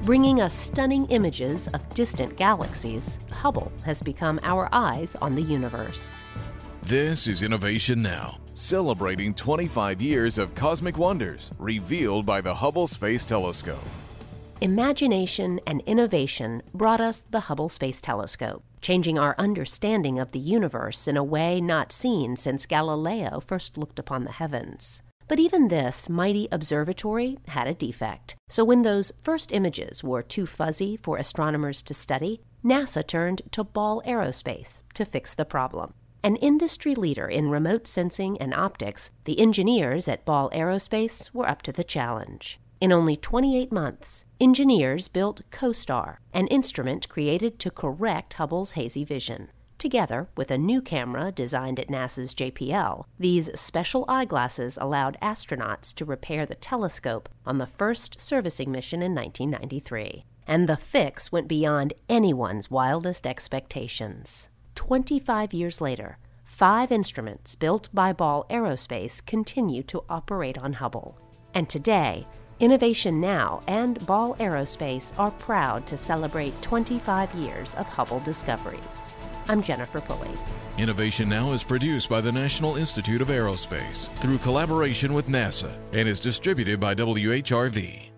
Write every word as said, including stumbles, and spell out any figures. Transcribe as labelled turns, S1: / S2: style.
S1: Bringing us stunning images of distant galaxies, Hubble has become our eyes on the universe.
S2: This is Innovation Now, celebrating twenty-five years of cosmic wonders revealed by the Hubble Space Telescope.
S1: Imagination and innovation brought us the Hubble Space Telescope, changing our understanding of the universe in a way not seen since Galileo first looked upon the heavens. But even this mighty observatory had a defect. So when those first images were too fuzzy for astronomers to study, NASA turned to Ball Aerospace to fix the problem. An industry leader in remote sensing and optics, the engineers at Ball Aerospace were up to the challenge. In only twenty-eight months, engineers built COSTAR, an instrument created to correct Hubble's hazy vision. Together with a new camera designed at NASA's J P L, these special eyeglasses allowed astronauts to repair the telescope on the first servicing mission in nineteen ninety-three. And the fix went beyond anyone's wildest expectations. twenty-five years later, five instruments built by Ball Aerospace continue to operate on Hubble. And today, Innovation Now and Ball Aerospace are proud to celebrate twenty-five years of Hubble discoveries. I'm Jennifer Pulley.
S2: Innovation Now is produced by the National Institute of Aerospace through collaboration with NASA and is distributed by W H R V.